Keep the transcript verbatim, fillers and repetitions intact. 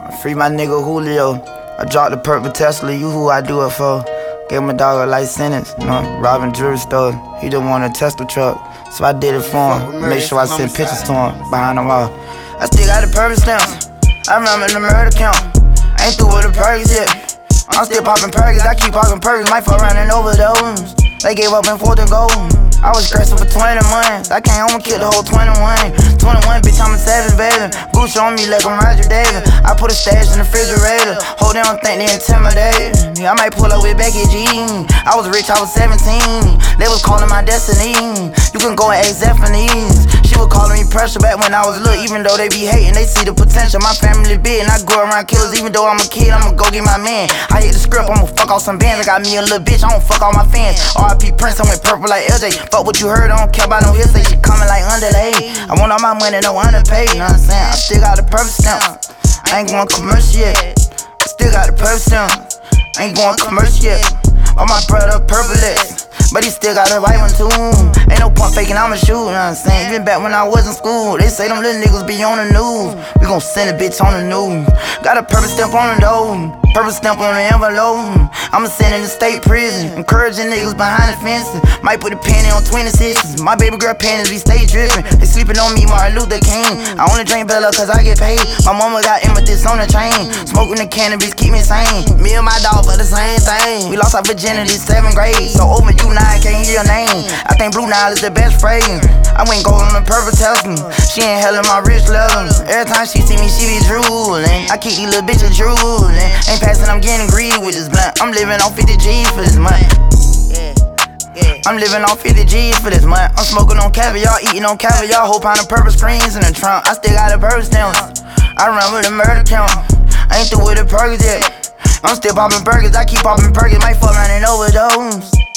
Free my nigga Julio. I dropped the purple Tesla, you who I do it for. Gave my dog a life sentence, you know, robbing jewelry store. He just want a Tesla truck, so I did it for him. Make sure I send pictures to him behind the wall. I still got the purple stamps. I remember the murder count. Ain't through with the perks yet. I'm still popping perks, I keep popping perks. Might fuck around and overdose. They gave up in fourth and gold. I was stressing for twenty months. I came home and killed the whole twenty-one. twenty-one, bitch, I'm a savage, baby. Gucci on me like I'm Roger David. I put a stash in the refrigerator. Hold down, think they intimidated. Yeah, I might pull up with Becky G. I was rich, I was seventeen. They was calling my destiny. You can go and ask Zephanies. She was calling me pressure back when I was little. Even though they be hating, they see the potential. My family big and I grew around killers. Even though I'm a kid, I'ma go get my man. I hit the script, I'ma fuck off some bands. I got me a little bitch, I don't fuck all my fans. R I P Prince, I went purple like L J. Fuck what you heard, I don't care about no hearsay. She coming like underlay. I want all my money, no underpaid. You know what I'm saying? I still got the purple stamp. I ain't going commercial yet. I still got the purple stamp. I ain't going commercial yet. All my brother purple X, but he still got a white one too. Ain't no point faking, I'ma shoot, you know what I'm saying? Even back when I was in school, they say them little niggas be on the news. We gon' send a bitch on the news. Got a purple stamp on the door, purple stamp on the envelope. I'ma send in the state prison, encouraging niggas behind the fences. Might put a penny on twenty-sixes. My baby girl panties be stay drippin'. They sleeping on me, Martin Luther King. I only drink Bella cause I get paid. My mama got amethyst on the chain. Smoking the cannabis keep me sane. Me and my dog for the same thing. We lost our virginity seventh grade. So open you now, I can't hear your name. I think Blue Nile is the best fragrance. I went gold on the purple Tesla. She ain't hella my rich level. Every time she see me, she be drooling. I keep these little bitches drooling. Ain't passing, I'm getting greedy with this blunt. I'm living on fifty G's for this month. I'm living on fifty G's for this month. I'm smoking on caviar, eating on caviar. Whole pound of purple screens in the trunk. I still got the purple stamps. I remember the murder count. I ain't through with the perks yet. I'm still popping burgers, I keep popping perks. Might fuck around and overdose.